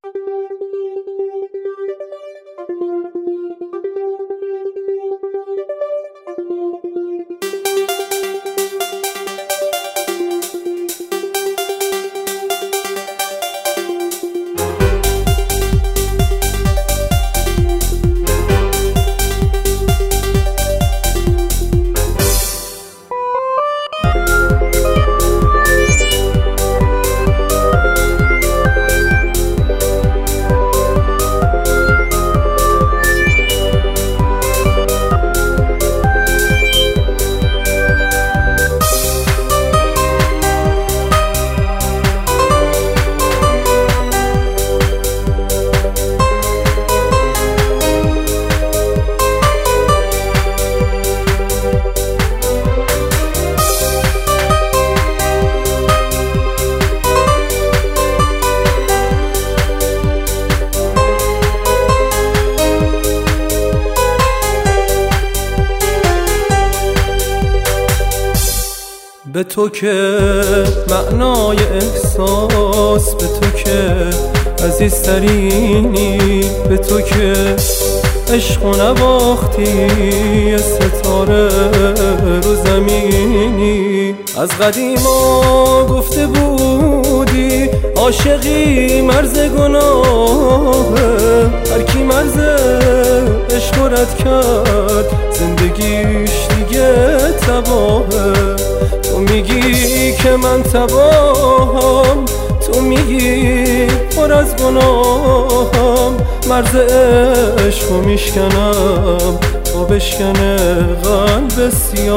به تو که معنای احساس، به تو که عزیزترینی، به تو که عشق و نواختی ستاره رو زمینی. از قدیما گفته بودی عاشقی مرز گناهه، هر کی مرز عشق رد کرد زندگیش دیگه تباهه. تو میگی که من تباهم، تو میگی پر از گناهم، مرز عشقو میشکنم تا بشکنه قلب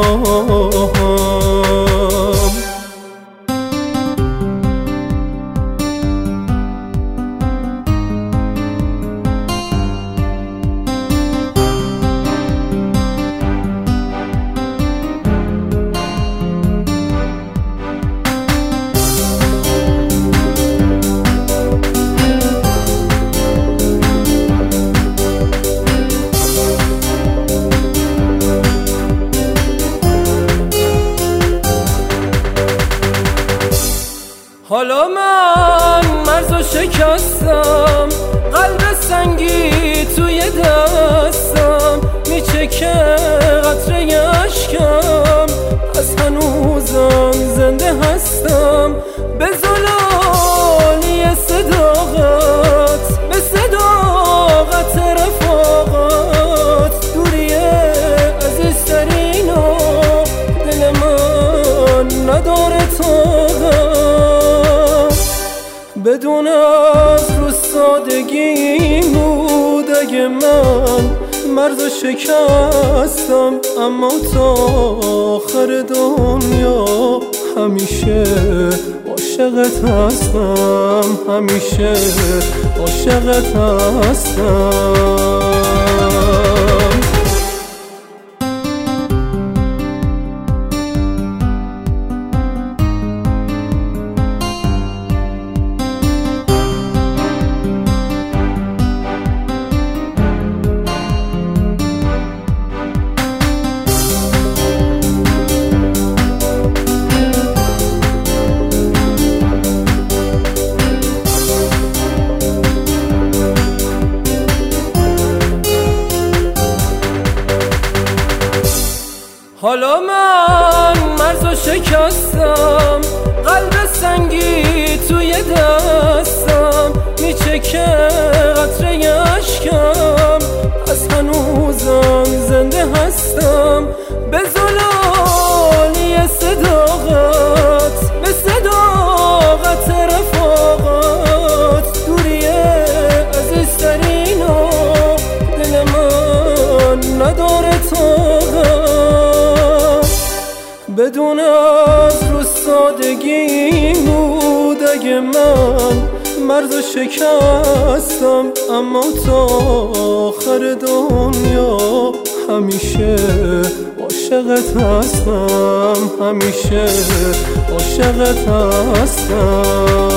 سیاهم. حالا من مرزو شکستم، قلب سنگی توی دستم، میچکه قطره اشکم، از هنوزم زنده هستم. به زلالی صداقت، به صداقت رفاقت، دوریه عزیزترینو دل من نداره طاقت. بدون از رو سادگی بود اگه من مرزو شکستم، اما تا آخر دنیا همیشه عاشقت هستم، همیشه عاشقت هستم. حالا من مرزو شکستم، قلب سنگی توی دستم، میچکه قطره اشکم، از هنوزم زنده هستم. به زلالی صداقت، به صداقت رفاقت، دوریه عزیزترینو دل من نداره طاقت. بدون از رو سادگی بود اگه من مرزو شکستم، اما تا آخر دنیا همیشه عاشقت هستم، همیشه عاشقت هستم.